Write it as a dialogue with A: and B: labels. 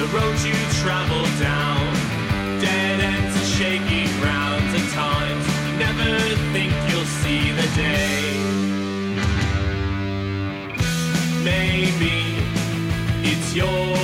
A: roads you travel down, dead ends and shaky grounds. At times you never think you'll see the day. Maybe it's your